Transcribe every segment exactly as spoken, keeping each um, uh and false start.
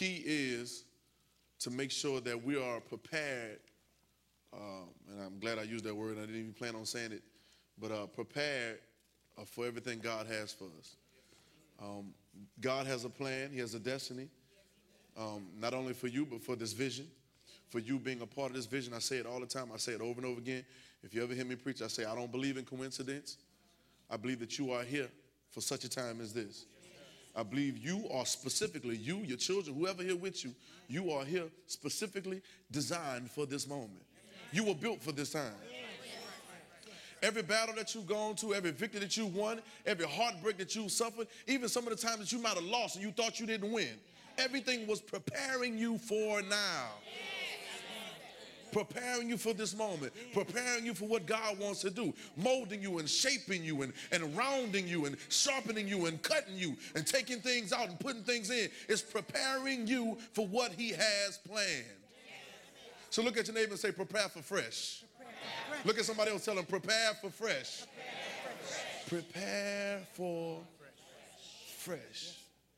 key is to make sure that we are prepared, um, and I'm glad I used that word. I didn't even plan on saying it, but uh, prepared uh, for everything God has for us. Um, God has a plan. He has a destiny, um, not only for you, but for this vision, for you being a part of this vision. I say it all the time. I say it over and over again. If you ever hear me preach, I say I don't believe in coincidence. I believe that you are here for such a time as this. I believe you are specifically, you, your children, whoever here with you, you are here specifically designed for this moment. You were built for this time. Every battle that you've gone to, every victory that you won, every heartbreak that you suffered, even some of the times that you might have lost and you thought you didn't win, everything was preparing you for now. Preparing you for this moment, preparing you for what God wants to do, molding you and shaping you and, and rounding you and sharpening you and cutting you and taking things out and putting things in. It's preparing you for what he has planned. So look at your neighbor and say, prepare for fresh. Look at somebody else, tell them, prepare for fresh. Prepare for fresh.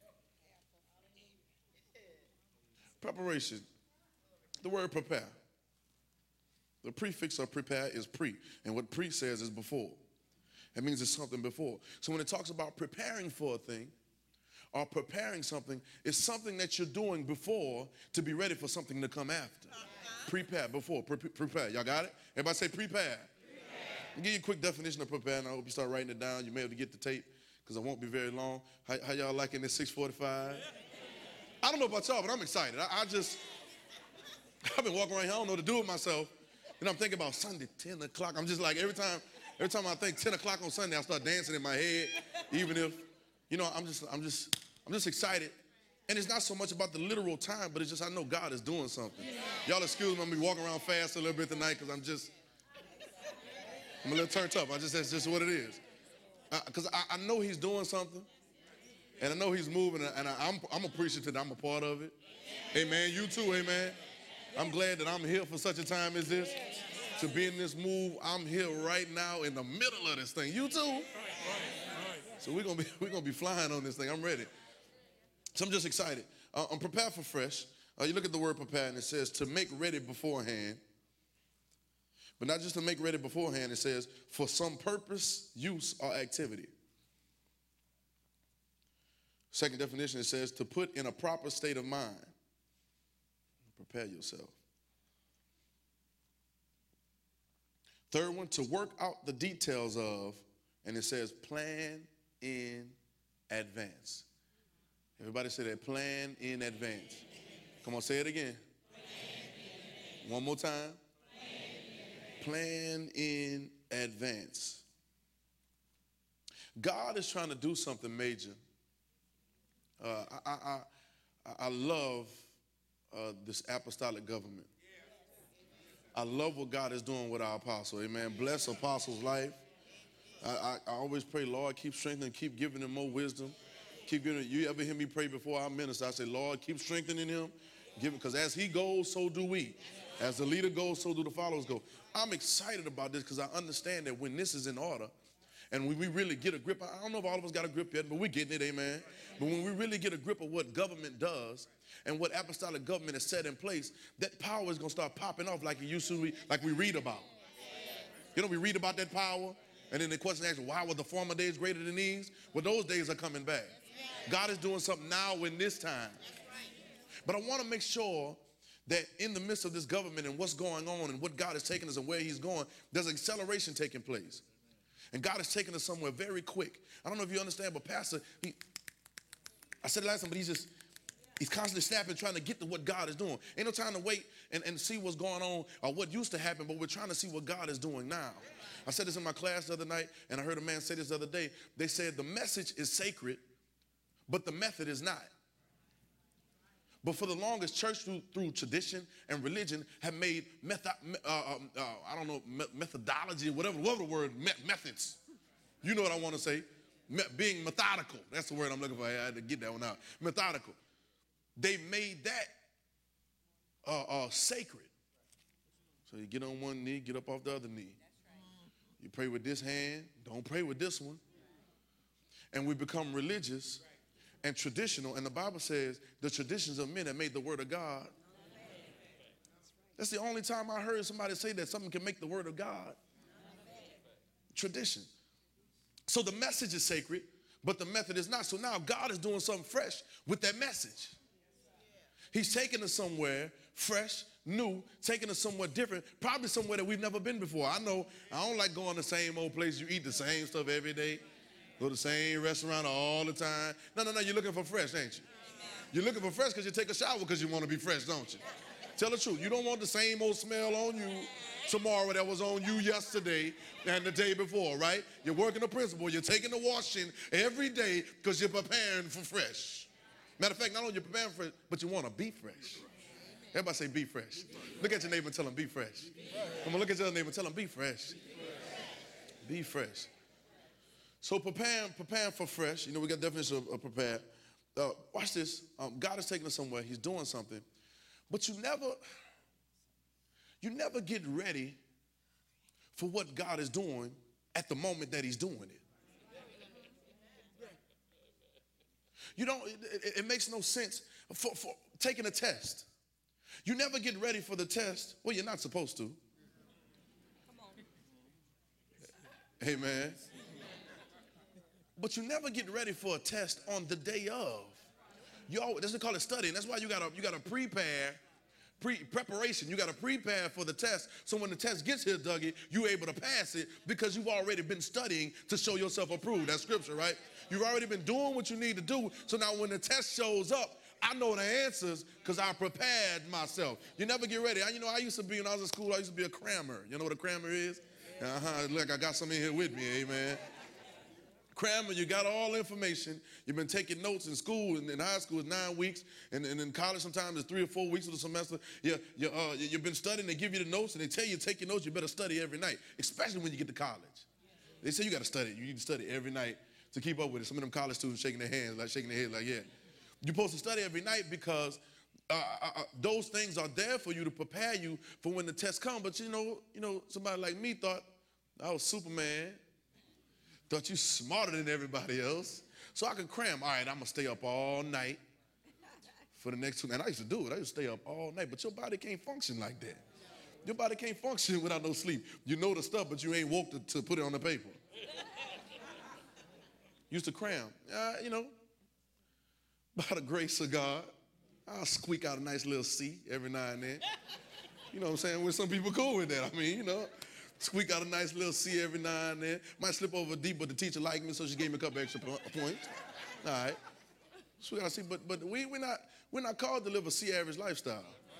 Preparation. The word prepare. The prefix of prepare is pre. And what pre says is before. It means it's something before. So when it talks about preparing for a thing or preparing something, it's something that you're doing before to be ready for something to come after. Uh-huh. Prepare, before, pre prepare. Y'all got it? Everybody say prepare. Prepare. I'll give you a quick definition of prepare, and I hope you start writing it down. You may have to get the tape because it won't be very long. How, how y'all liking this six forty-five? I don't know about y'all, but I'm excited. I, I just, I've been walking around here, I don't know what to do with myself. And I'm thinking about Sunday, ten o'clock. I'm just like, every time, every time I think ten o'clock on Sunday, I start dancing in my head, even if, you know, I'm just, I'm just, I'm just excited. And it's not so much about the literal time, but it's just I know God is doing something. Y'all excuse me, I'm gonna be walking around fast a little bit tonight because I'm just, I'm a little turned up. I just, that's just what it is. Because I, I know he's doing something, and I know he's moving, and I, I'm, I'm appreciative that I'm a part of it. Amen. You too, amen. I'm glad that I'm here for such a time as this, to be in this move. I'm here right now in the middle of this thing. You too. So we're gonna be we're gonna be flying on this thing. I'm ready. So I'm just excited. Uh, I'm prepared for fresh. Uh, you look at the word prepare, and it says to make ready beforehand. But not just to make ready beforehand. It says for some purpose, use, or activity. Second definition, it says to put in a proper state of mind. Prepare yourself. Third one, to work out the details of, and it says plan in advance. Everybody say that, plan in advance. Come on, say it again. One more time. Plan in advance. God is trying to do something major. Uh, I, I, I, I love Uh, this apostolic government. I love what God is doing with our apostle. Amen. Bless Apostle's life. I, I, I always pray, Lord, keep strengthening, keep giving him more wisdom. Keep giving. You ever hear me pray before I minister? I say, Lord, keep strengthening him. Give him, because as he goes, so do we. As the leader goes, so do the followers go. I'm excited about this because I understand that when this is in order, and when we really get a grip, I don't know if all of us got a grip yet, but we're getting it, amen. But when we really get a grip of what government does and what apostolic government is set in place, that power is going to start popping off like it used to be, like we read about. You know, we read about that power, and then the question asks, why were the former days greater than these? Well, those days are coming back. God is doing something now in this time. But I want to make sure that in the midst of this government and what's going on and what God is taking us and where he's going, there's acceleration taking place. And God is taking us somewhere very quick. I don't know if you understand, but Pastor, he, I said it last time, but he's just, he's constantly snapping, trying to get to what God is doing. Ain't no time to wait and, and see what's going on or what used to happen, but we're trying to see what God is doing now. I said this in my class the other night, and I heard a man say this the other day. They said the message is sacred, but the method is not. But for the longest, church through, through tradition and religion have made method, uh, uh, I don't know, me methodology, whatever, whatever the word, me methods. You know what I want to say. Me being methodical. That's the word I'm looking for. I had to get that one out. Methodical. They made that uh, uh, sacred. So you get on one knee, get up off the other knee. You pray with this hand, don't pray with this one. And we become religious. and traditional. And the Bible says the traditions of men have made the word of God. That's the only time I heard somebody say that something can make the word of God. Tradition. So the message is sacred, but the method is not. So now God is doing something fresh with that message. He's taking us somewhere fresh, new, taking us somewhere different, probably somewhere that we've never been before. I know I don't like going to the same old place. You eat the same stuff every day, go to the same restaurant all the time. No, no, no, you're looking for fresh, ain't you? You're looking for fresh because you take a shower because you want to be fresh, don't you? Tell the truth. You don't want the same old smell on you tomorrow that was on you yesterday and the day before, right? You're working the principle. You're taking the washing every day because you're preparing for fresh. Matter of fact, not only you're preparing for it, but you want to be fresh. Everybody say be fresh. Look at your neighbor and tell him be fresh. Come on, look at your neighbor and tell him be fresh. Be fresh. So preparing, preparing for fresh. You know, we got definition of, of prepared. Uh, watch this. Um, God is taking us somewhere. He's doing something. But you never, you never get ready for what God is doing at the moment that he's doing it. You don't, it, it, it makes no sense for, for taking a test. You never get ready for the test. Well, you're not supposed to. Amen. But you never get ready for a test on the day of. You always, that's what they call it studying. That's why you gotta you gotta prepare, pre preparation. You gotta prepare for the test. So when the test gets here, Dougie, you're able to pass it because you've already been studying to show yourself approved. That's scripture, right? You've already been doing what you need to do. So now when the test shows up, I know the answers because I prepared myself. You never get ready. I, you know, I used to be, when I was in school, I used to be a crammer. You know what a crammer is? Uh-huh. Look, I got some in here with me, amen. Crammer, you got all the information. You've been taking notes in school, and in high school it's nine weeks, and, and in college sometimes it's three or four weeks of the semester. You, you, uh, you've been studying, they give you the notes, and they tell you to take your notes. You better study every night, especially when you get to college. They say you got to study. You need to study every night to keep up with it. Some of them college students shaking their hands, like shaking their head like, yeah. You're supposed to study every night because uh, uh, those things are there for you to prepare you for when the test comes. But you know, you know, somebody like me thought I was Superman, thought you smarter than everybody else, so I could cram. All right, I'm gonna stay up all night for the next two. And I used to do it. I used to stay up all night, but your body can't function like that. Your body can't function without no sleep. You know the stuff, but you ain't woke to, to put it on the paper. Used to cram. Uh, you know, by the grace of God, I'll squeak out a nice little C every now and then. You know what I'm saying? Where some people go with that. I mean, you know, squeak out a nice little C every now and then. Might slip over deep, but the teacher liked me, so she gave me a couple extra points. All right. So we gotta see, but but we we're not we're not called to live a C-average lifestyle.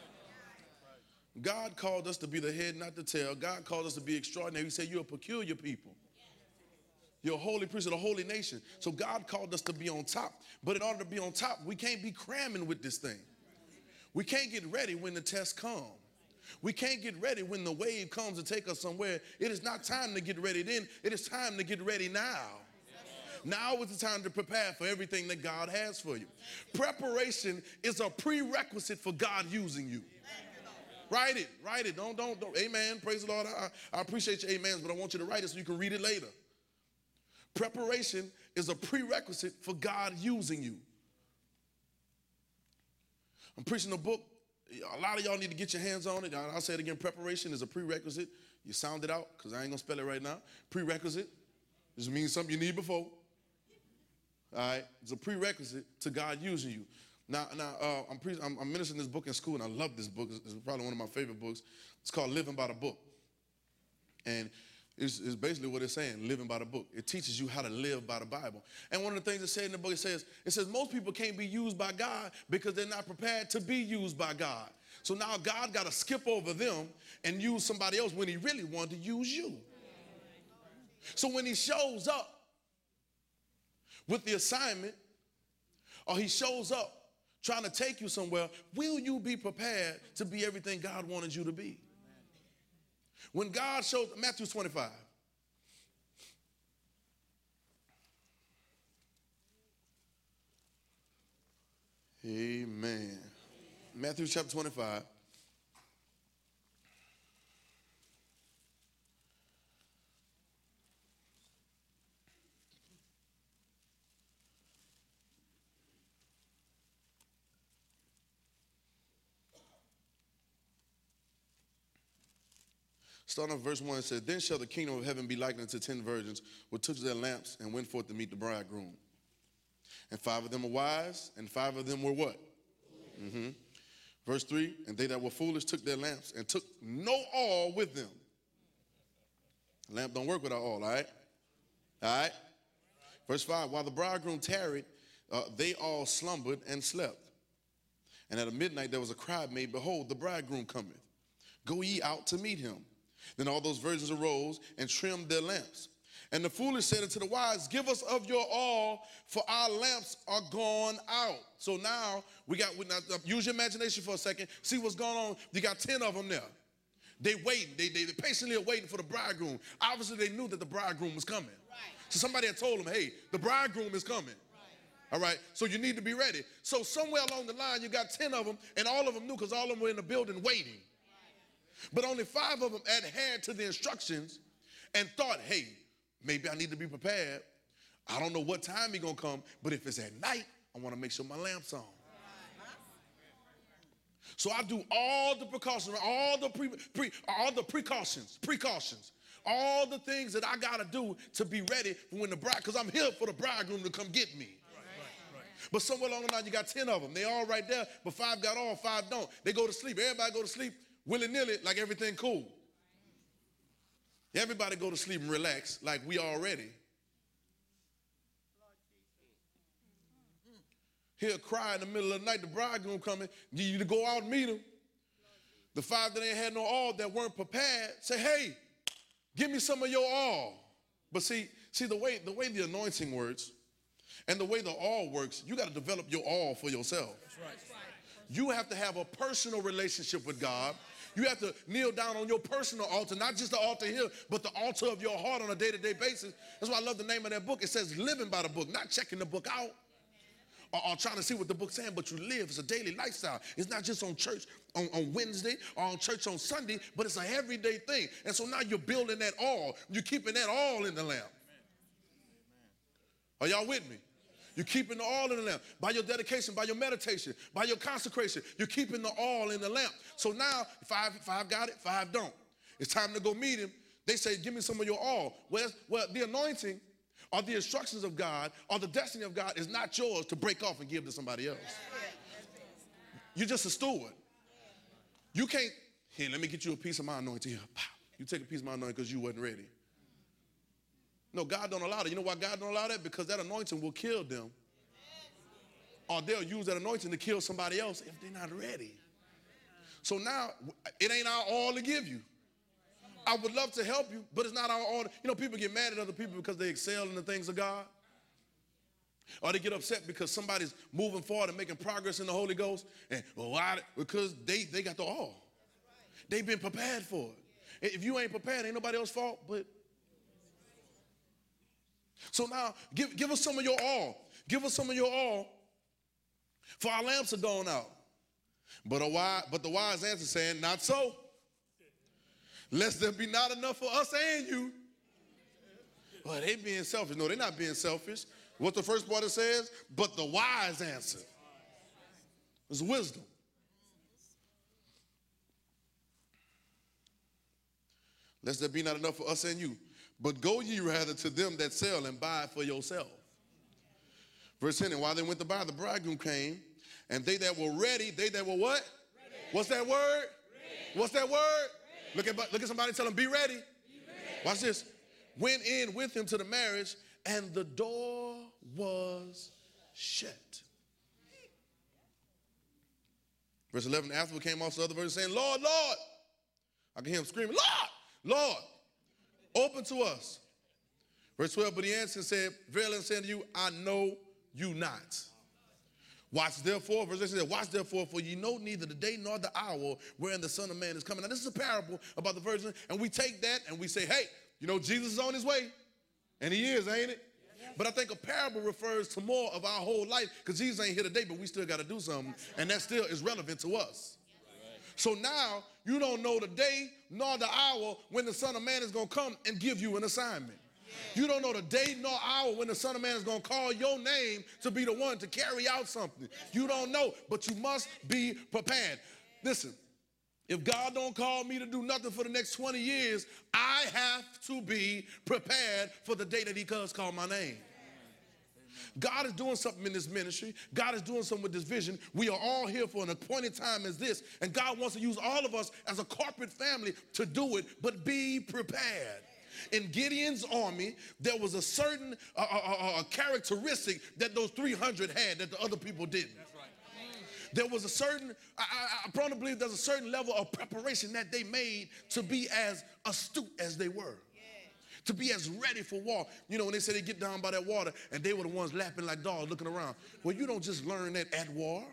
God called us to be the head, not the tail. God called us to be extraordinary. He said, you're a peculiar people. You're a holy priesthood, a holy nation. So God called us to be on top. But in order to be on top, we can't be cramming with this thing. We can't get ready when the test comes. We can't get ready when the wave comes to take us somewhere. It is not time to get ready then. It is time to get ready now. Now is the time to prepare for everything that God has for you. Preparation is a prerequisite for God using you. Write it, write it. Don't, don't, don't. Amen. Praise the Lord. I, I appreciate your amens, but I want you to write it so you can read it later. Preparation is a prerequisite for God using you. I'm preaching a book. A lot of y'all need to get your hands on it. I'll say it again. Preparation is a prerequisite. You sound it out because I ain't going to spell it right now. Prerequisite. This means something you need before. All right. It's a prerequisite to God using you. Now, now uh, I'm, pre- I'm, I'm ministering this book in school, and I love this book. It's, it's probably one of my favorite books. It's called Living by the Book. And it's, it's basically what it's saying, living by the book. It teaches you how to live by the Bible. And one of the things it said in the book, it says, it says most people can't be used by God because they're not prepared to be used by God. So now God got to skip over them and use somebody else when he really wanted to use you. So when he shows up with the assignment, or he shows up trying to take you somewhere, will you be prepared to be everything God wanted you to be? When God showed, Matthew twenty-five. Amen. Matthew chapter twenty-five. Starting off verse one, it says, then shall the kingdom of heaven be likened unto ten virgins, which took their lamps and went forth to meet the bridegroom. And five of them were wise, and five of them were what? Mm-hmm. Verse three, and they that were foolish took their lamps and took no oil with them. Lamp don't work without oil, all right? All right? Verse five, while the bridegroom tarried, uh, they all slumbered and slept. And at midnight there was a cry made, behold, the bridegroom cometh. Go ye out to meet him. Then all those virgins arose and trimmed their lamps. And the foolish said unto the wise, give us of your oil, for our lamps are gone out. So now we got, we now, use your imagination for a second. See what's going on. You got ten of them there. They waiting. They, they, they patiently are waiting for the bridegroom. Obviously, they knew that the bridegroom was coming. Right. So somebody had told them, hey, the bridegroom is coming. Right. All right, so you need to be ready. So somewhere along the line, you got ten of them, and all of them knew because all of them were in the building waiting. But only five of them adhered to the instructions and thought, hey, maybe I need to be prepared. I don't know what time he's going to come, but if it's at night, I want to make sure my lamp's on. So I do all the precautions, all the pre, pre, all the precautions, precautions, all the things that I got to do to be ready for when the bride, because I'm here for the bridegroom to come get me. But somewhere along the line, you got ten of them. They all right there, but five got on, five don't. They go to sleep. Everybody go to sleep willy-nilly like everything cool. Everybody go to sleep and relax like we all ready. He'll cry in the middle of the night, the bridegroom coming, need you to go out and meet him. The five that ain't had no oil, that weren't prepared, say, hey, give me some of your oil. But see, see the way the way the anointing works and the way the oil works, you got to develop your oil for yourself. That's right. You have to have a personal relationship with God. You have to kneel down on your personal altar, not just the altar here, but the altar of your heart on a day-to-day basis. That's why I love the name of that book. It says living by the book, not checking the book out or, or trying to see what the book's saying, but you live. It's a daily lifestyle. It's not just on church on, on Wednesday or on church on Sunday, but it's an everyday thing. And so now you're building that all. You're keeping that all in the lamp. Are y'all with me? You're keeping the oil in the lamp. By your dedication, by your meditation, by your consecration, you're keeping the oil in the lamp. So now, five, five got it, five don't. It's time to go meet him. They say, give me some of your oil. Well, well, the anointing or the instructions of God or the destiny of God is not yours to break off and give to somebody else. You're just a steward. You can't, here, let me get you a piece of my anointing here. You take a piece of my anointing because you wasn't ready. No, God don't allow that. You know why God don't allow that? Because that anointing will kill them. Or they'll use that anointing to kill somebody else if they're not ready. So now, it ain't our all to give you. I would love to help you, but it's not our all. You know, people get mad at other people because they excel in the things of God. Or they get upset because somebody's moving forward and making progress in the Holy Ghost. And well, why? Because they, they got the all. They've been prepared for it. If you ain't prepared, ain't nobody else's fault, but so now, give, give us some of your oil. Give us some of your oil, for our lamps are gone out. But, a wise, but the wise answer saying, not so. Lest there be not enough for us and you. Well, they being selfish. No, they're not being selfish. What the first part it says? But the wise answer. It's wisdom. Lest there be not enough for us and you. But go ye rather to them that sell and buy for yourself. Verse ten, and while they went to buy, the bridegroom came, and they that were ready, they that were what? Ready. What's that word? Ready. What's that word? Look at, look at somebody and tell them, be ready. Be ready. Watch this. Went in with him to the marriage, and the door was shut. Verse eleven, afterward came also other verses saying, Lord, Lord. I can hear him screaming, Lord, Lord. Open to us. Verse twelve, but he answered and said, verily I say unto you, I know you not. Watch therefore, verse eight says, watch therefore, for ye know neither the day nor the hour wherein the Son of Man is coming. Now this is a parable about the virgin, and we take that and we say, hey, you know, Jesus is on his way. And he is, ain't it? Yes. But I think a parable refers to more of our whole life, because Jesus ain't here today, but we still got to do something, and that still is relevant to us. So now you don't know the day nor the hour when the Son of Man is going to come and give you an assignment. Yeah. You don't know the day nor hour when the Son of Man is going to call your name to be the one to carry out something. You don't know, but you must be prepared. Listen, If God don't call me to do nothing for the next twenty years, I have to be prepared for the day that he does call my name. God is doing something in this ministry. God is doing something with this vision. We are all here for an appointed time as this, and God wants to use all of us as a corporate family to do it, but be prepared. In Gideon's army, there was a certain uh, uh, uh, characteristic that those three hundred had that the other people didn't. That's right. There was a certain, I, I, I probably believe there's a certain level of preparation that they made to be as astute as they were. To be as ready for war. You know, when they say they get down by that water and they were the ones lapping like dogs looking around. Well, you don't just learn that at war.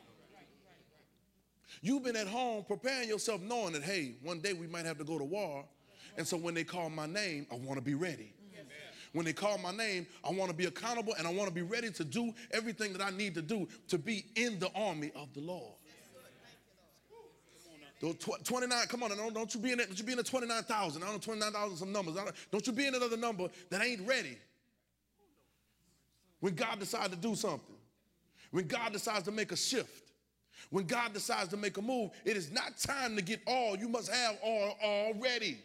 You've been at home preparing yourself knowing that, hey, one day we might have to go to war. And so when they call my name, I want to be ready. When they call my name, I want to be accountable and I want to be ready to do everything that I need to do to be in the army of the Lord. Those twenty-nine, come on, don't, don't you be in it, don't you be in the twenty-nine thousand. I don't know, twenty-nine thousand some numbers. Don't, don't you be in another number that ain't ready. When God decides to do something, when God decides to make a shift, when God decides to make a move, it is not time to get all. You must have all already.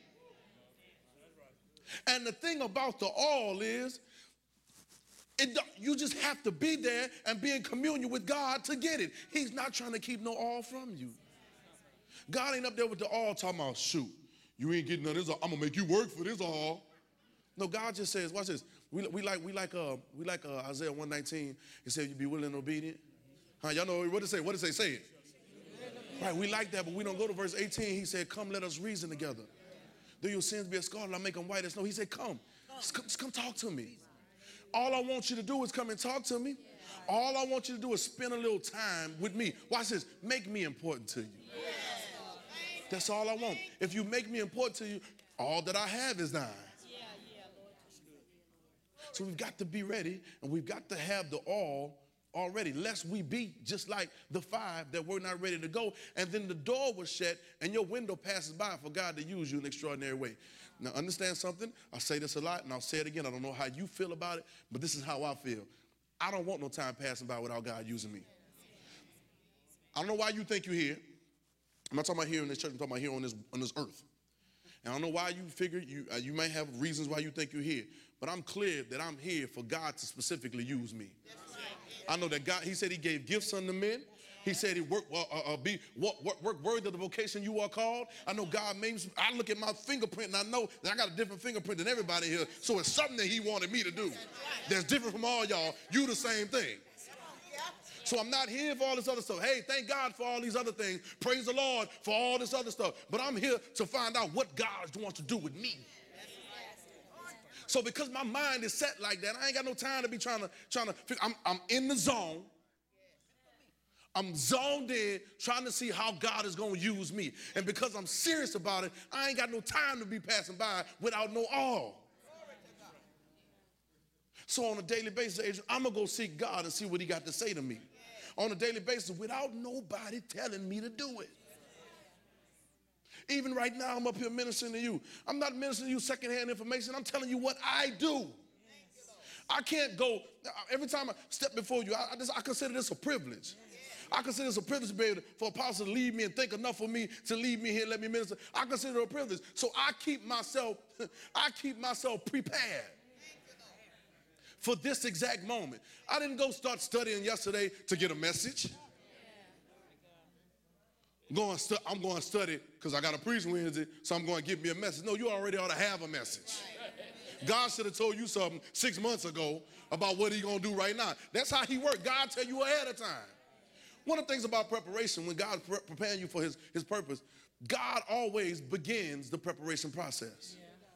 And the thing about the all is, it, you just have to be there and be in communion with God to get it. He's not trying to keep no all from you. God ain't up there with the all talking about, shoot, you ain't getting none of this all. I'm going to make you work for this all. No, God just says, watch this. We, we like, we like, uh, we like uh, Isaiah one nineteen. It said you be willing and obedient. Huh, y'all know what it say? What it say? Say it. Right, we like that, but we don't go to verse eighteen. He said, come, let us reason together. Though your sins be as scarlet, I'll make them white as snow. He said, come. Just, come. just come talk to me. All I want you to do is come and talk to me. All I want you to do is spend a little time with me. Watch this. Make me important to you. That's all I want. If you make me important to you, all that I have is thine. So we've got to be ready, and we've got to have the all already, lest we be just like the five that were not ready to go, and then the door was shut, and your window passes by for God to use you in an extraordinary way. Now, understand something. I say this a lot, and I'll say it again. I don't know how you feel about it, but this is how I feel. I don't want no time passing by without God using me. I don't know why you think you're here. I'm not talking about here in this church. I'm talking about here on this, on this earth. And I don't know why you figure, you, uh, you may have reasons why you think you're here, but I'm clear that I'm here for God to specifically use me. I know that God, he said he gave gifts unto men. He said he work, uh, uh, be, work, work, work worthy of the vocation you are called. I know God made me, I look at my fingerprint and I know that I got a different fingerprint than everybody here. So it's something that he wanted me to do that's different from all y'all. You the same thing. So I'm not here for all this other stuff. Hey, thank God for all these other things. Praise the Lord for all this other stuff. But I'm here to find out what God wants to do with me. So because my mind is set like that, I ain't got no time to be trying to, trying to figure, I'm, I'm in the zone. I'm zoned in trying to see how God is going to use me. And because I'm serious about it, I ain't got no time to be passing by without no all. So on a daily basis, Adrian, I'm going to go seek God and see what he got to say to me. On a daily basis without nobody telling me to do it. Even right now, I'm up here ministering to you. I'm not ministering to you secondhand information. I'm telling you what I do. I can't go, every time I step before you, I, I, just, I consider this a privilege. I consider this a privilege to be able to, for apostle to lead me and think enough of me to lead me here and let me minister. I consider it a privilege. So I keep myself, I keep myself prepared for this exact moment. I didn't go start studying yesterday to get a message. I'm going to, stu- I'm going to study because I got a preach Wednesday, so I'm going to give me a message. No, you already ought to have a message. God should have told you something six months ago about what he's going to do right now. That's how he works. God tell you ahead of time. One of the things about preparation, when God's pre- preparing you for his, his purpose, God always begins the preparation process.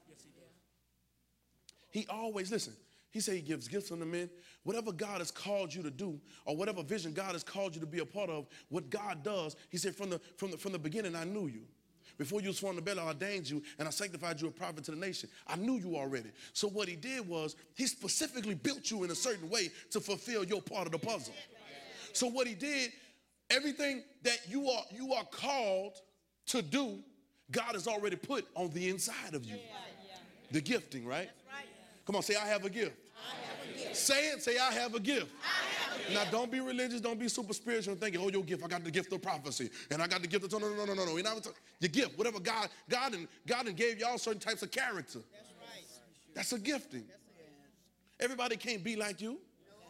He always, listen, he said he gives gifts unto men. Whatever God has called you to do, or whatever vision God has called you to be a part of, what God does, he said from the, from the, from the beginning, I knew you. Before you was formed in the belly, I ordained you, and I sanctified you a prophet to the nation. I knew you already. So what he did was, he specifically built you in a certain way to fulfill your part of the puzzle. So what he did, everything that you are, you are called to do, God has already put on the inside of you. The gifting, right? Come on, say, I have a gift. I have a gift. Say it, say, I have a gift. I have Now, don't be religious. Don't be super spiritual and thinking, oh, your gift, I got the gift of prophecy. And I got the gift of, no, no, no, no, no, no. You're not, your gift, whatever God, God and, God and gave y'all certain types of character. That's right. That's a gifting. Everybody can't be like you.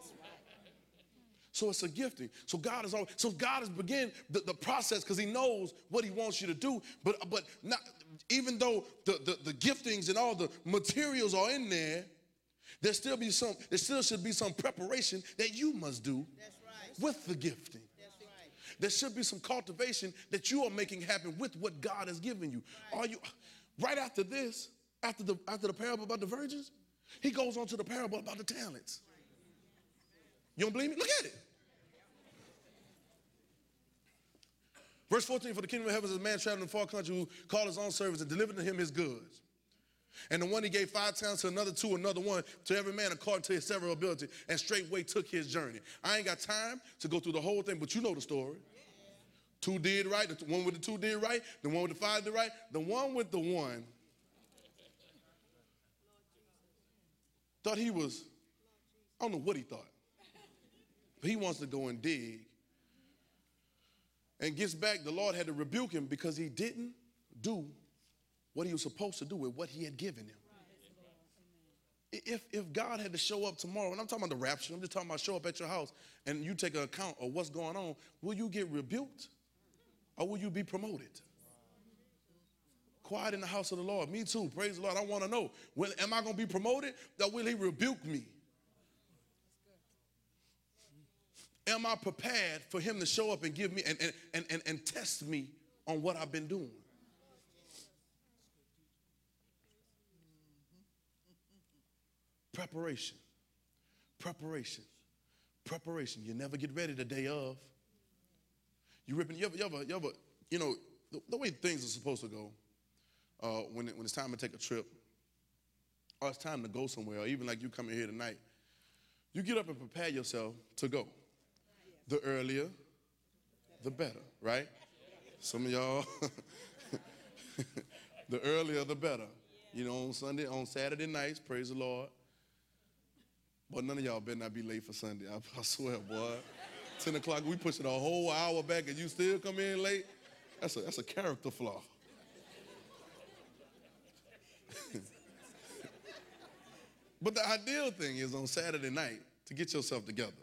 So it's a gifting. So God is all, so God has begun the, the process because he knows what he wants you to do. But but not, even though the, the, the giftings and all the materials are in there, there still be some, there still should be some preparation that you must do. That's right. With the gifting. That's right. There should be some cultivation that you are making happen with what God has given you. Right. Are you right after this, after the after the parable about the virgins, he goes on to the parable about the talents. You don't believe me? Look at it. Verse fourteen, for the kingdom of heaven is a man traveling in a far country who called his own servants and delivered to him his goods. And the one he gave five talents, to another two, another one, to every man according to his several ability, and straightway took his journey. I ain't got time to go through the whole thing, but you know the story. Two did right, the one with the two did right, the one with the five did right, the one with the one thought he was, I don't know what he thought, but he wants to go and dig. And gets back, the Lord had to rebuke him because he didn't do what he was supposed to do with what he had given him. If, if God had to show up tomorrow, and I'm talking about the rapture, I'm just talking about show up at your house, and you take an account of what's going on, will you get rebuked or will you be promoted? Quiet in the house of the Lord. Me too. Praise the Lord. I want to know, will, am I going to be promoted or will he rebuke me? Am I prepared for him to show up and give me and, and, and, and, and test me on what I've been doing? Preparation. Preparation. Preparation. You never get ready the day of. You ripping, you ever, you ever, you ever, you know, the, the way things are supposed to go, uh, when, it, when it's time to take a trip, or it's time to go somewhere, or even like you coming here tonight, you get up and prepare yourself to go. The earlier, the better, right? Some of y'all, the earlier, the better. You know, on Sunday, on Saturday nights, praise the Lord. But none of y'all better not be late for Sunday. I, I swear, boy. ten o'clock, we push it a whole hour back and you still come in late. That's a, that's a character flaw. But the ideal thing is on Saturday night to get yourself together.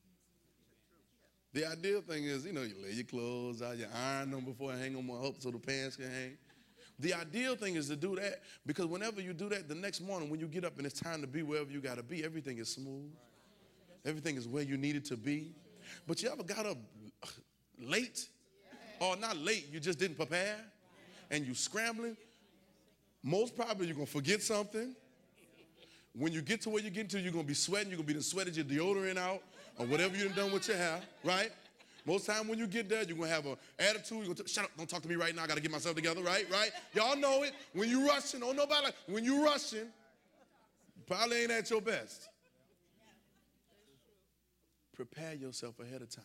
The ideal thing is, you know, you lay your clothes out, you iron them before you hang them up so the pants can hang. The ideal thing is to do that because whenever you do that, the next morning when you get up and it's time to be wherever you got to be, everything is smooth. Everything is where you need it to be. But you ever got up late or not late, you just didn't prepare and you scrambling? Most probably you're going to forget something. When you get to where you're getting to, you're going to be sweating. You're going to be sweating your deodorant out or whatever you've done with your hair, right? Most time when you get there, you're going to have an attitude. You're going to shut up, don't talk to me right now. I got to get myself together, right? Right? Y'all know it. When you rushing, oh, nobody, like, when you rushing, you probably ain't at your best. Prepare yourself ahead of time.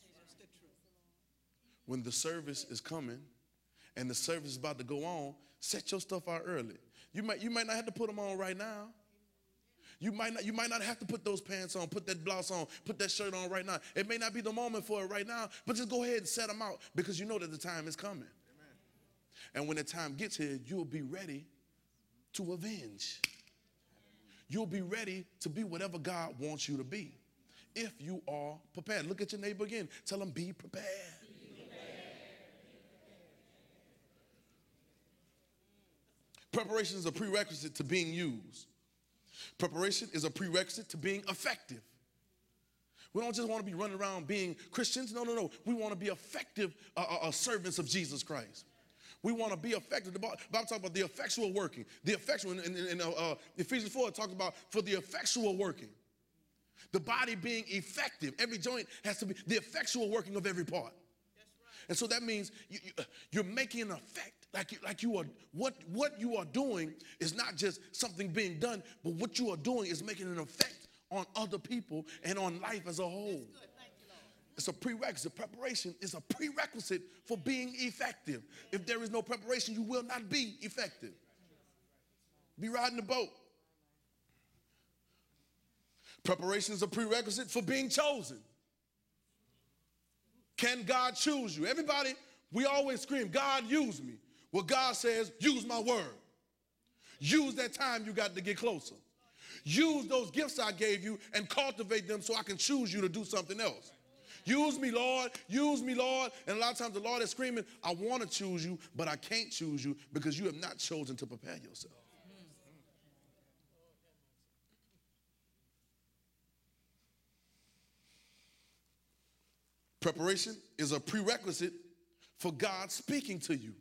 When the service is coming and the service is about to go on, set your stuff out early. You might, you might not have to put them on right now. You might not, you might not have to put those pants on, put that blouse on, put that shirt on right now. It may not be the moment for it right now, but just go ahead and set them out because you know that the time is coming. Amen. And when the time gets here, you'll be ready to avenge. You'll be ready to be whatever God wants you to be if you are prepared. Look at your neighbor again. Tell them, be prepared. Be prepared. Preparation is a prerequisite to being used. Preparation is a prerequisite to being effective. We don't just want to be running around being Christians. No, no, no. We want to be effective uh, uh, servants of Jesus Christ. We want to be effective. The Bible talks about the effectual working. The effectual, in, in, in uh, uh, Ephesians four, it talks about for the effectual working. The body being effective. Every joint has to be the effectual working of every part. That's right. And so that means you, you, uh, you're making an effect. Like you, like you are, what, what you are doing is not just something being done, but what you are doing is making an effect on other people and on life as a whole. That's good. Thank you, Lord. It's a prerequisite. Preparation is a prerequisite for being effective. If there is no preparation, you will not be effective. Be riding the boat. Preparation is a prerequisite for being chosen. Can God choose you? Everybody, we always scream, God, use me. Well, God says, use my word. Use that time you got to get closer. Use those gifts I gave you and cultivate them so I can choose you to do something else. Use me, Lord. Use me, Lord. And a lot of times the Lord is screaming, I want to choose you, but I can't choose you because you have not chosen to prepare yourself. Preparation is a prerequisite for God speaking to you.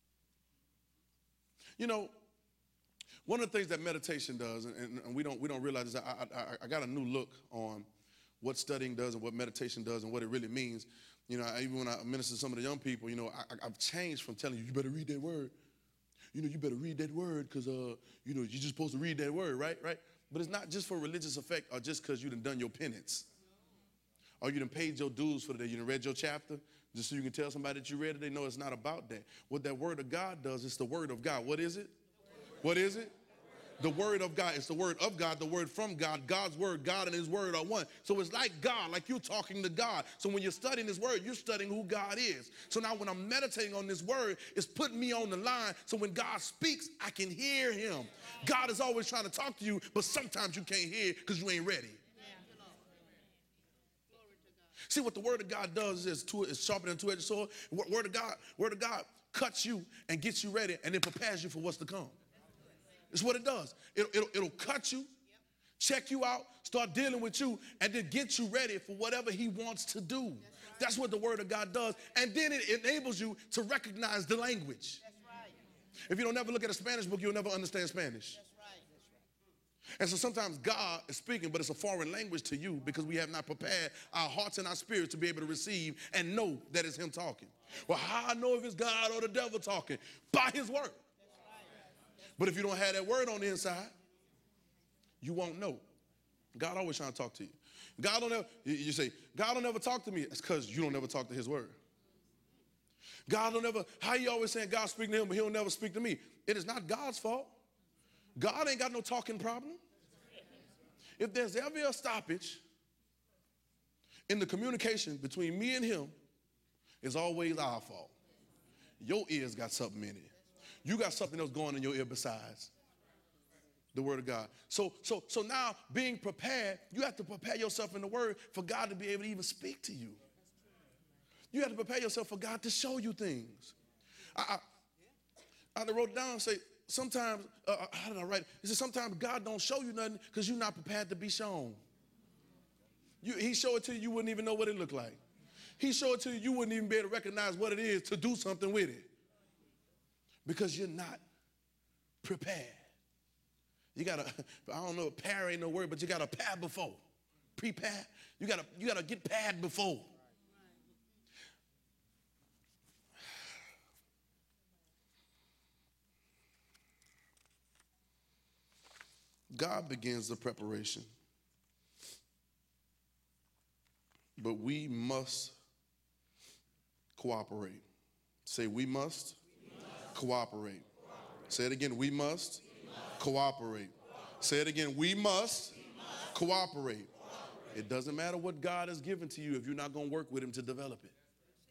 You know, one of the things that meditation does, and, and we don't we don't realize this, I, I, I got a new look on what studying does and what meditation does and what it really means. You know, I, even when I minister to some of the young people, you know, I, I've changed from telling you, you better read that word. You know, you better read that word because, uh, you know, you're just supposed to read that word, right? Right? But it's not just for religious effect or just because you done done your penance. Or you done paid your dues for the day. You done read your chapter just so you can tell somebody that you read it. They know it's not about that. What that word of God does, it's the word of God. What is it? What is it? The word of God. It's the word of God, the word from God, God's word. God and his word are one. So it's like God, like you're talking to God. So when you're studying this word, you're studying who God is. So now when I'm meditating on this word, it's putting me on the line. So when God speaks, I can hear him. God is always trying to talk to you, but sometimes you can't hear because you ain't ready. See, what the word of God does is two, it's sharper than a two-edged sword. Word of God, word of God cuts you and gets you ready and then prepares you for what's to come. It's what it does. It'll, it'll, it'll cut you, check you out, start dealing with you, and then get you ready for whatever he wants to do. That's what the word of God does. And then it enables you to recognize the language. If you don't ever look at a Spanish book, you'll never understand Spanish. And so sometimes God is speaking, but it's a foreign language to you because we have not prepared our hearts and our spirits to be able to receive and know that it's him talking. Well, how I know if it's God or the devil talking? By his word. But if you don't have that word on the inside, you won't know. God always trying to talk to you. God don't ever, you say, God don't ever talk to me. It's because you don't ever talk to his word. God don't ever, how you always saying God speaking to him, but he'll never speak to me? It is not God's fault. God ain't got no talking problem. If there's ever a stoppage in the communication between me and him, it's always our fault. Your ears got something in it. You got something else going in your ear besides the word of God. So, so, so now being prepared, you have to prepare yourself in the word for God to be able to even speak to you. You have to prepare yourself for God to show you things. I, I, I wrote it down and say, sometimes, uh, how did I write it? He said, sometimes God don't show you nothing because you're not prepared to be shown. You, he showed it to you, you wouldn't even know what it looked like. He showed it to you, you wouldn't even be able to recognize what it is to do something with it. Because you're not prepared. You gotta, I don't know, prepare ain't no word, but you gotta prepare before. Prepare. You gotta, you gotta get prepared before. God begins the preparation, but we must cooperate. Say, we must, we must. Cooperate. Cooperate. Say it again, we must, we must. Cooperate. Cooperate. Say it again, we must, we must. Cooperate. Cooperate. It doesn't matter what God has given to you if you're not going to work with him to develop it.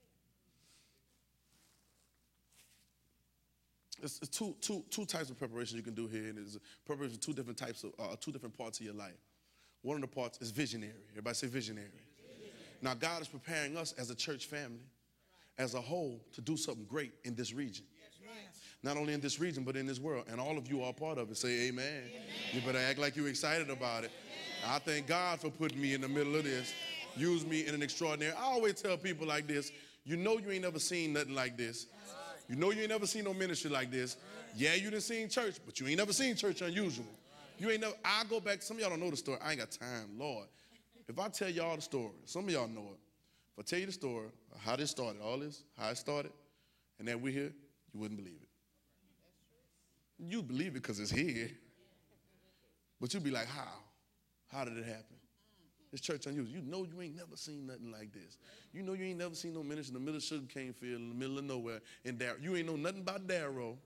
It's two, two, two types of preparation you can do here, and it's preparation for two different types of, uh, two different parts of your life. One of the parts is visionary. Everybody say visionary. Visionary. Now, God is preparing us as a church family, as a whole, to do something great in this region. Yes. Not only in this region, but in this world. And all of you are part of it. Say amen. Amen. You better act like you're excited about it. Amen. I thank God for putting me in the middle of this. Use me in an extraordinary. I always tell people like this, you know you ain't never seen nothing like this. You know you ain't never seen no ministry like this. Yeah, you done seen church, but you ain't never seen church unusual. You ain't never, I go back, some of y'all don't know the story. I ain't got time, Lord. If I tell y'all the story, some of y'all know it. If I tell you the story, how this started, all this, how it started, and then we're here, you wouldn't believe it. You believe it because it's here. But you'd be like, how? How did it happen? This church unusual. You know you ain't never seen nothing like this. You know you ain't never seen no ministry in the middle of sugarcane field, in the middle of nowhere, in Darrow. You ain't know nothing about Darrow.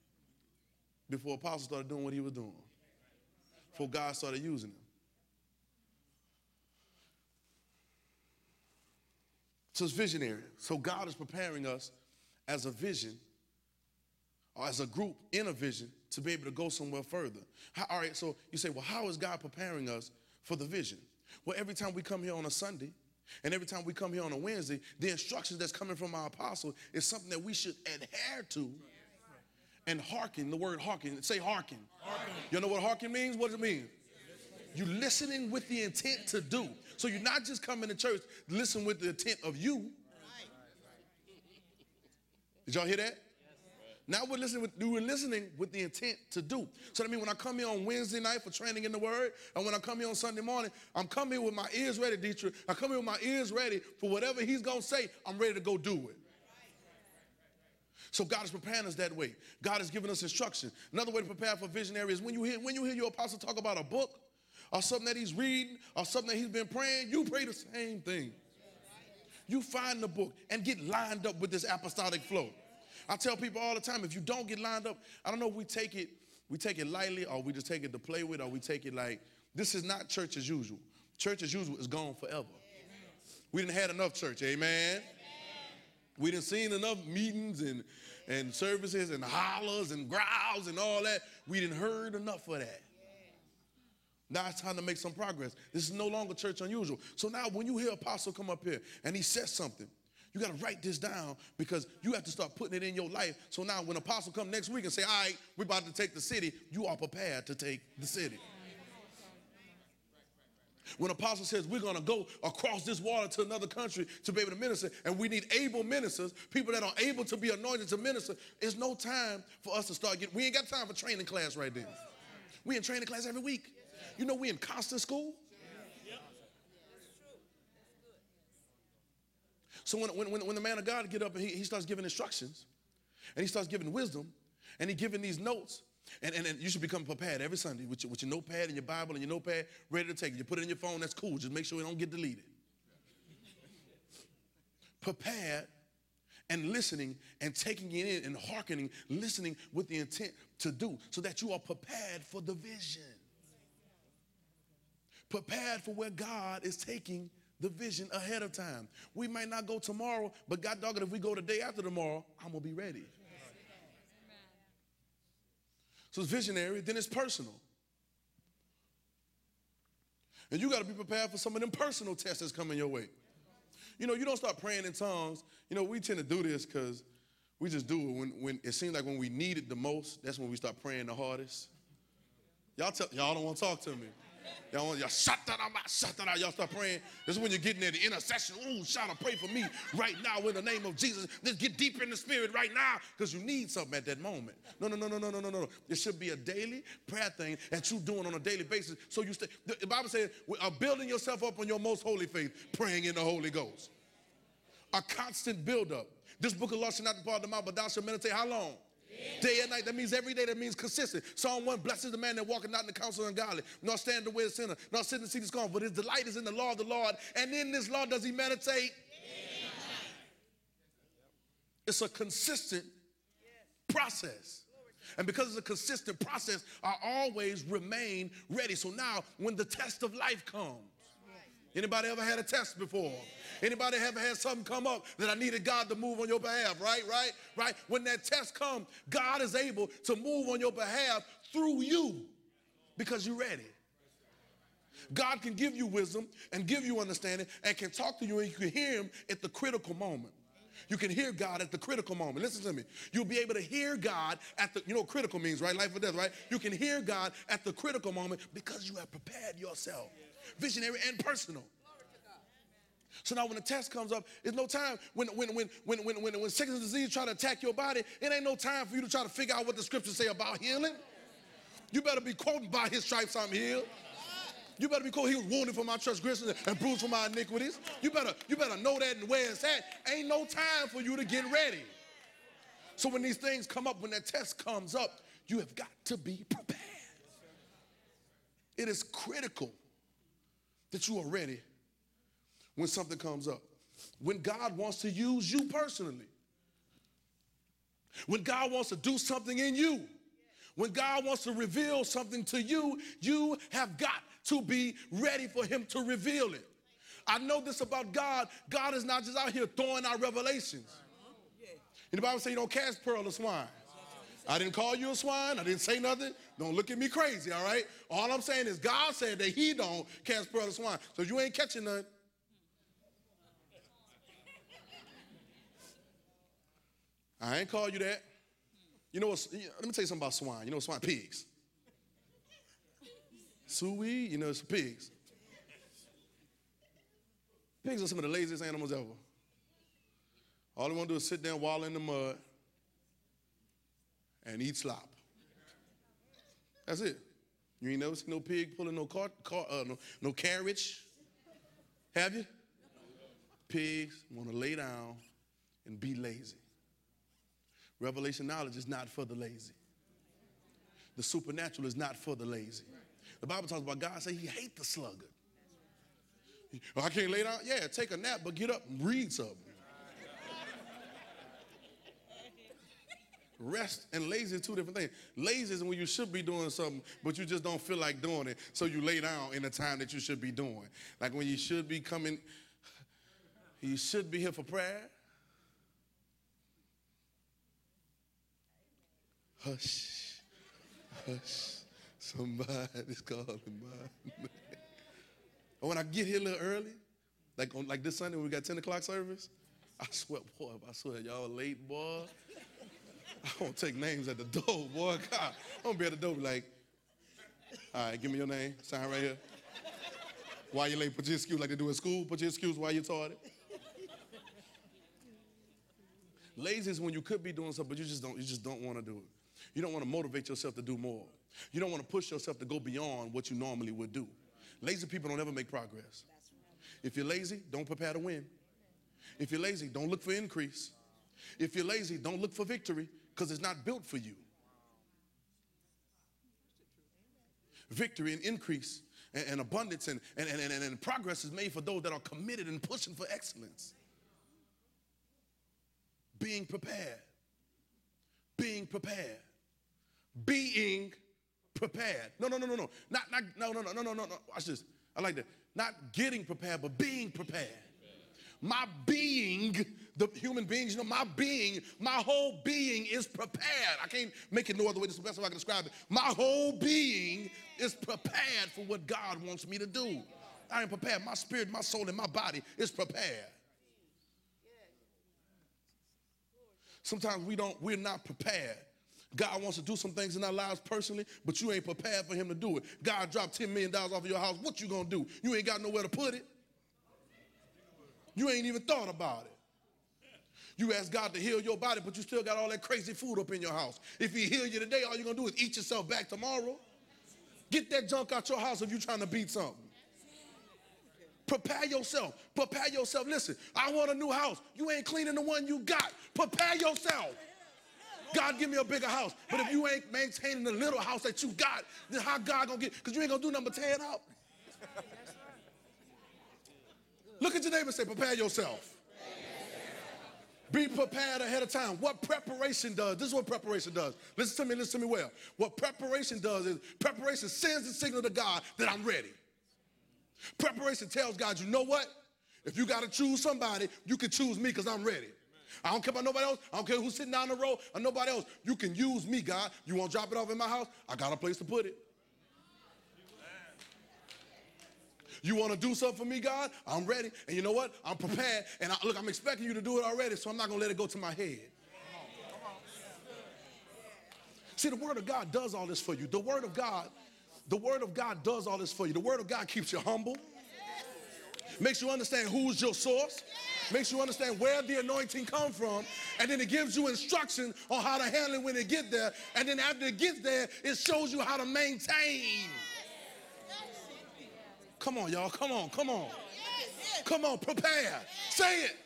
Before Apostle started doing what he was doing. Before God started using him. So it's visionary. So God is preparing us as a vision, or as a group in a vision, to be able to go somewhere further. How, all right, so you say, well, how is God preparing us for the vision? Well, every time we come here on a Sunday, and every time we come here on a Wednesday, the instructions that's coming from our apostle is something that we should adhere to and hearken. The word hearken, say hearken. Hearken. You know what hearken means? What does it mean? You're listening with the intent to do. So you're not just coming to church, listen with the intent of you. Did y'all hear that? Now we're listening with, we're listening with the intent to do. So that means when I come here on Wednesday night for training in the word, and when I come here on Sunday morning, I'm coming here with my ears ready, Dietrich. I come here with my ears ready for whatever he's going to say, I'm ready to go do it. So God is preparing us that way. God has given us instruction. Another way to prepare for visionary is when you hear, when you hear your apostle talk about a book or something that he's reading or something that he's been praying, you pray the same thing. You find the book and get lined up with this apostolic flow. I tell people all the time, if you don't get lined up, I don't know if we take it, we take it lightly or we just take it to play with, or we take it like, this is not church as usual. Church as usual is gone forever. We didn't had enough church, amen? We didn't seen enough meetings and, and services and hollers and growls and all that. We didn't heard enough of that. Now it's time to make some progress. This is no longer church unusual. So now when you hear apostle come up here and he says something, you got to write this down, because you have to start putting it in your life. So now when apostle come next week and say, all right, we're about to take the city, you are prepared to take the city. When apostle says we're going to go across this water to another country to be able to minister, and we need able ministers, people that are able to be anointed to minister, it's no time for us to start getting, we ain't got time for training class right there. We in training class every week. You know we in constant school. So when, when, when the man of God get up and he, he starts giving instructions, and he starts giving wisdom, and he giving these notes, and, and, and you should become prepared every Sunday with your, with your notepad and your Bible and your notepad ready to take it. You put it in your phone, that's cool. Just make sure it don't get deleted. Prepared and listening and taking it in and hearkening, listening with the intent to do, so that you are prepared for the vision. Prepared for where God is taking the vision ahead of time. We might not go tomorrow, but God dog it, if we go the day after tomorrow, I'm going to be ready. So it's visionary, then it's personal. And you got to be prepared for some of them personal tests that's coming your way. You know, you don't start praying in tongues. You know, we tend to do this because we just do it when, when it seems like when we need it the most, that's when we start praying the hardest. Y'all, tell, y'all don't want to talk to me. Y'all want y'all shut that out, shut that out. Y'all start praying. This is when you're getting there, the intercession. Ooh, shout out, pray for me right now in the name of Jesus. Let's get deep in the spirit right now, because you need something at that moment. No, no, no, no, no, no, no, no. It should be a daily prayer thing that you're doing on a daily basis. So you stay. The Bible says, uh, building yourself up on your most holy faith, praying in the Holy Ghost. A constant buildup. This book of law shall not depart the mouth, but thou shalt meditate how long? Day and night. That means every day. That means consistent. Psalm one, blessed is the man that walketh not in the counsel of the ungodly, nor stand in the way of the sinner, nor sit in the seat of scorn. But his delight is in the law of the Lord, and in this law does he meditate. It's a consistent process. And because it's a consistent process, I always remain ready. So now when the test of life comes, anybody ever had a test before? Anybody ever had something come up that I needed God to move on your behalf, right, right, right? When that test comes, God is able to move on your behalf through you because you're ready. God can give you wisdom and give you understanding and can talk to you, and you can hear him at the critical moment. You can hear God at the critical moment. Listen to me. You'll be able to hear God at the, you know what critical means, right? Life or death, right? You can hear God at the critical moment because you have prepared yourself. Visionary and personal. So now when the test comes up, there's no time when when when when when when, when sickness and disease try to attack your body, it ain't no time for you to try to figure out what the scriptures say about healing. You better be quoting by his stripes I'm healed. You better be quoting, he was wounded for my transgressions and bruised for my iniquities. You better you better know that and where it's at. Ain't no time for you to get ready. So when these things come up, when that test comes up, you have got to be prepared. It is critical that you are ready when something comes up. When God wants to use you personally. When God wants to do something in you. When God wants to reveal something to you, you have got to be ready for him to reveal it. I know this about God. God is not just out here throwing out revelations. And the Bible says you don't cast pearl of swine. I didn't call you a swine. I didn't say nothing. Don't look at me crazy, all right? All I'm saying is God said that he don't cast pearl of swine. So you ain't catching none. I ain't call you that. You know what? Let me tell you something about swine. You know what swine? Pigs. Suey, you know, it's pigs. Pigs are some of the laziest animals ever. All they want to do is sit there and wallow in the mud and eat slop. That's it. You ain't never seen no pig pulling no car, car uh, no, no carriage? Have you? Pigs want to lay down and be lazy. Revelation knowledge is not for the lazy. The supernatural is not for the lazy. The Bible talks about God say he hates the sluggard. Oh, I can't lay down? Yeah, take a nap, but get up and read something. Rest and lazy is two different things. Lazy is when you should be doing something, but you just don't feel like doing it, so you lay down in the time that you should be doing. Like when you should be coming, you should be here for prayer. Hush, hush, somebody's calling my name. Or when I get here a little early, like on like this Sunday when we got ten o'clock service, I swear, boy, I swear y'all late, boy. I won't take names at the door, boy. God, I'm gonna be at the door be like, all right, give me your name, sign right here. Why you late? Put your excuse like they do in school. Put your excuse why you retarded. Lazy is when you could be doing something, but you just don't, you just don't want to do it. You don't want to motivate yourself to do more. You don't want to push yourself to go beyond what you normally would do. Lazy people don't ever make progress. If you're lazy, don't prepare to win. If you're lazy, don't look for increase. If you're lazy, don't look for victory because it's not built for you. Victory and increase and, and abundance and, and, and, and, and progress is made for those that are committed and pushing for excellence. Being prepared. Being prepared. Being prepared. No, no, no, no, no. Not, not, no, no, no, no, no, no, no. Watch this. I like that. Not getting prepared, but being prepared. My being, the human beings, you know, my being, my whole being is prepared. I can't make it no other way. This is the best way I can describe it. My whole being is prepared for what God wants me to do. I am prepared. My spirit, my soul, and my body is prepared. Sometimes we don't, we're not prepared. God wants to do some things in our lives personally, but you ain't prepared for him to do it. God dropped ten million dollars off of your house. What you gonna do? You ain't got nowhere to put it. You ain't even thought about it. You asked God to heal your body, but you still got all that crazy food up in your house. If he heal you today, all you're gonna do is eat yourself back tomorrow. Get that junk out your house if you're trying to beat something. Prepare yourself. Prepare yourself. Listen, I want a new house. You ain't cleaning the one you got. Prepare yourself. God, give me a bigger house. But if you ain't maintaining the little house that you got, then how God gonna get? Because you ain't gonna do nothing but tear it up. Look at your neighbor and say, prepare yourself. Be prepared ahead of time. What preparation does, this is what preparation does. Listen to me, listen to me well. What preparation does is preparation sends the signal to God that I'm ready. Preparation tells God, you know what? If you got to choose somebody, you can choose me because I'm ready. I don't care about nobody else. I don't care who's sitting down the road or nobody else. You can use me, God. You want to drop it off in my house? I got a place to put it. You want to do something for me, God? I'm ready. And you know what? I'm prepared. And I, look, I'm expecting you to do it already, so I'm not going to let it go to my head. See, the Word of God does all this for you. The Word of God, the Word of God does all this for you. The Word of God keeps you humble. Makes you understand who's your source. Makes you understand where the anointing comes from. And then it gives you instruction on how to handle it when it gets there. And then after it gets there, it shows you how to maintain. Come on, y'all. Come on. Come on. Come on. Prepare. Say it.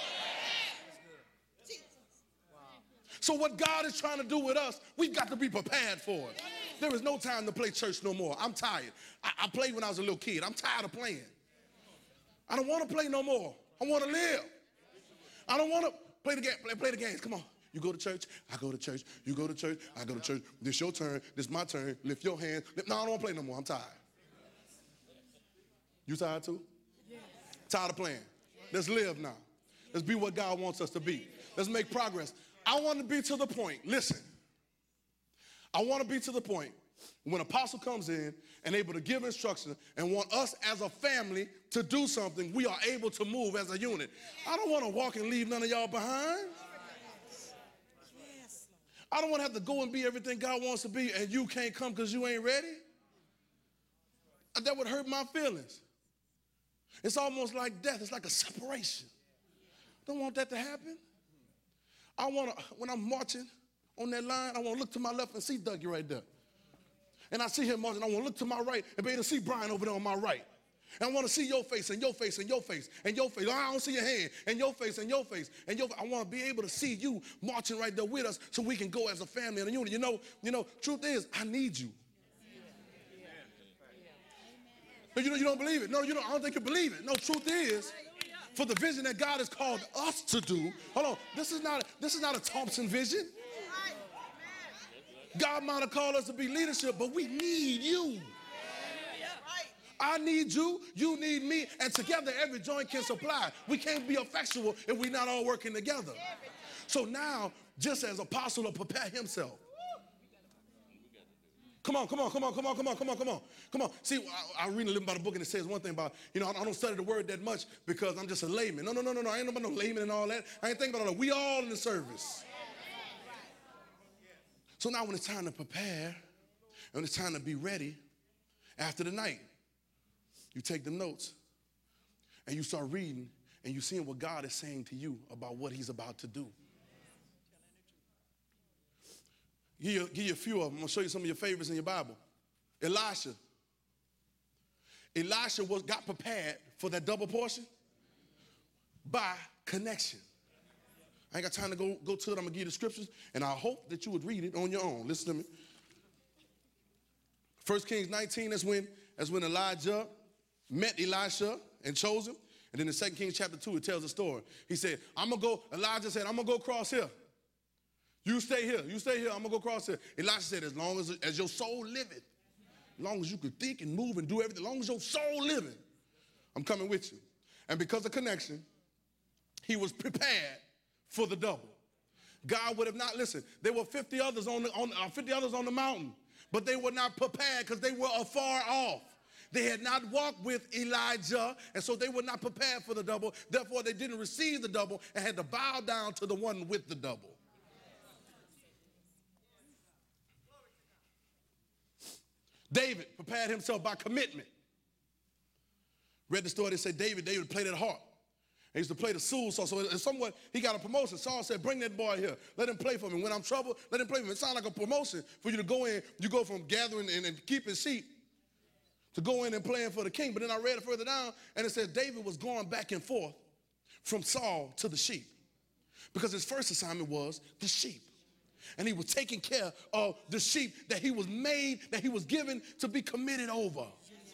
So what God is trying to do with us, we've got to be prepared for it. There is no time to play church no more. I'm tired. I, I played when I was a little kid. I'm tired of playing. I don't want to play no more. I want to live. I don't want to play the game. Play, play the games. Come on. You go to church. I go to church. You go to church. I go to church. This your turn. This my turn. Lift your hands. Lift. No, I don't want to play no more. I'm tired. You tired too? Yes. Tired of playing. Let's live now. Let's be what God wants us to be. Let's make progress. I want to be to the point. Listen. I want to be to the point when apostle comes in and able to give instruction and want us as a family to do something, we are able to move as a unit. I don't want to walk and leave none of y'all behind. I don't want to have to go and be everything God wants to be and you can't come because you ain't ready. That would hurt my feelings. It's almost like death. It's like a separation. Don't want that to happen. I want to, when I'm marching on that line, I want to look to my left and see Dougie right there. And I see him marching. I want to look to my right and be able to see Brian over there on my right. And I want to see your face and your face and your face and your face. I don't see your hand and your face and your face and your. I want to be able to see you marching right there with us so we can go as a family and a unit. You know, you know. Truth is, I need you. No, you know, you don't believe it. No, you don't. I don't think you believe it. No, truth is, for the vision that God has called us to do. Hold on. This is not. This is not a Thompson vision. God might have called us to be leadership, but we need you. I need you, you need me, and together every joint can supply. We can't be effectual if we're not all working together. So now, just as apostle to prepare himself. Come on, come on, come on, come on, come on, come on, come on, come on. See, I, I read a little about a book and it says one thing about, you know, I, I don't study the word that much because I'm just a layman. No, no, no, no, no, I ain't about no layman and all that. I ain't thinking about all that. We all in the service. So now when it's time to prepare, and when it's time to be ready, after the night, you take the notes and you start reading and you seeing what God is saying to you about what he's about to do. Give you, give you a few of them. I'm going to show you some of your favorites in your Bible. Elisha. Elisha was, got prepared for that double portion by connection. I ain't got time to go, go to it. I'm going to give you the scriptures, and I hope that you would read it on your own. Listen to me. First Kings nineteen, that's when, that's when Elijah met Elisha and chose him. And then in Second Kings chapter two, it tells the story. He said, I'm going to go, Elijah said, I'm going to go across here. You stay here. You stay here. I'm going to go across here. Elisha said, as long as, as your soul liveth, as long as you could think and move and do everything, as long as your soul living, I'm coming with you. And because of connection, he was prepared for the double. God would have not, listen, there were fifty others on the, on, uh, fifty others on the mountain, but they were not prepared because they were afar off. They had not walked with Elijah, and so they were not prepared for the double. Therefore, they didn't receive the double and had to bow down to the one with the double. David prepared himself by commitment. Read the story, they said David, David played at harp. He used to play the soul song. So somewhat, he got a promotion. Saul said, bring that boy here. Let him play for me. When I'm in trouble, let him play for me. It sounds like a promotion for you to go in. You go from gathering and, and keeping sheep to go in and playing for the king. But then I read it further down, and it says David was going back and forth from Saul to the sheep because his first assignment was the sheep. And he was taking care of the sheep that he was made, that he was given to be committed over.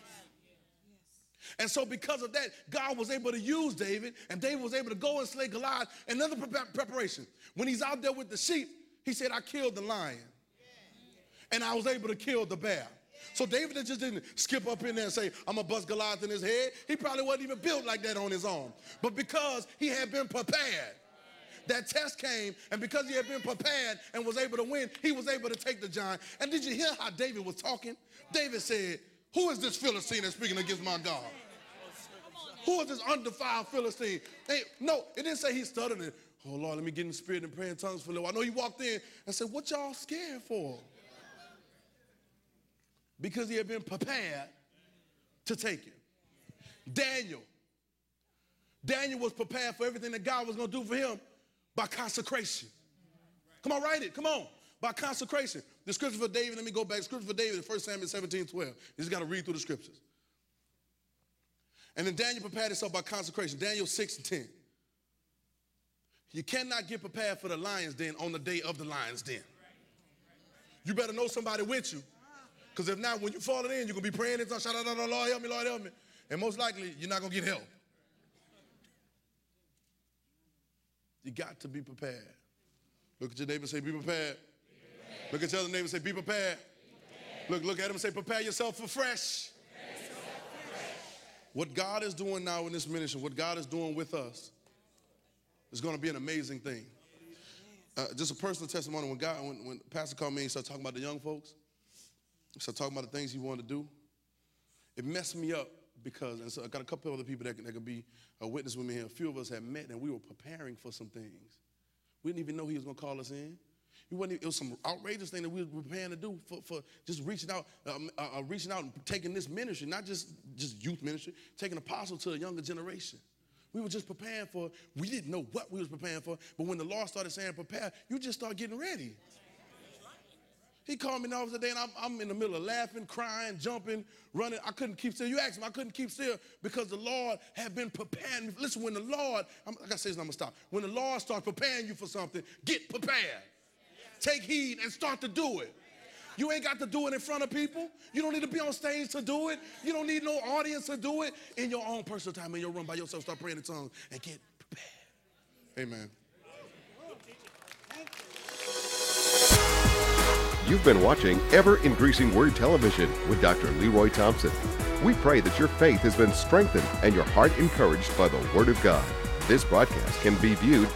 And so because of that, God was able to use David, and David was able to go and slay Goliath. Another pre- preparation. When he's out there with the sheep, he said, I killed the lion. And I was able to kill the bear. So David just didn't skip up in there and say, I'm going to bust Goliath in his head. He probably wasn't even built like that on his own. But because he had been prepared, that test came, and because he had been prepared and was able to win, he was able to take the giant. And did you hear how David was talking? David said, who is this Philistine that's speaking against my God? Who is this undefiled Philistine? Hey, no, it didn't say he stuttered and, oh, Lord, let me get in the spirit and pray in tongues for a little while. I know he walked in and said, what y'all scared for? Because he had been prepared to take it. Daniel. Daniel was prepared for everything that God was going to do for him by consecration. Come on, write it. Come on. By consecration. The scripture for David, let me go back. Scripture for David, First Samuel seventeen twelve. You just got to read through the scriptures. And then Daniel prepared himself by consecration. Daniel six and ten. You cannot get prepared for the lion's den on the day of the lion's den. You better know somebody with you. Because if not, when you fall in, you're going to be praying and shout out, Lord, help me, Lord, help me. And most likely, you're not going to get help. You got to be prepared. Look at your neighbor and say, be prepared. Be prepared. Look at your other neighbor and say, be prepared. Be prepared. Look, look at him and say, prepare yourself for fresh. Yourself for fresh. What God is doing now in this ministry, what God is doing with us, is going to be an amazing thing. Uh, just a personal testimony. When God, when, when Pastor called me and started talking about the young folks, he started talking about the things he wanted to do, it messed me up because, and so I got a couple other people that can, that can be a witness with me here. A few of us had met and we were preparing for some things. We didn't even know he was going to call us in. It, wasn't, it was some outrageous thing that we were preparing to do for, for just reaching out, um, uh, reaching out and taking this ministry, not just, just youth ministry, taking apostle to a younger generation. We were just preparing for, we didn't know what we was preparing for, but when the Lord started saying prepare, you just start getting ready. He called me the other day, and I'm, I'm in the middle of laughing, crying, jumping, running. I couldn't keep still. You asked me, I couldn't keep still because the Lord had been preparing me. Listen, when the Lord, I'm, I got to say this, I'm going to stop. When the Lord starts preparing you for something, get prepared. Take heed and start to do it. You ain't got to do it in front of people. You don't need to be on stage to do it. You don't need no audience to do it. In your own personal time, in your room by yourself, start praying in tongues and get prepared. Amen. You've been watching Ever Increasing Word Television with Doctor Leroy Thompson. We pray that your faith has been strengthened and your heart encouraged by the Word of God. This broadcast can be viewed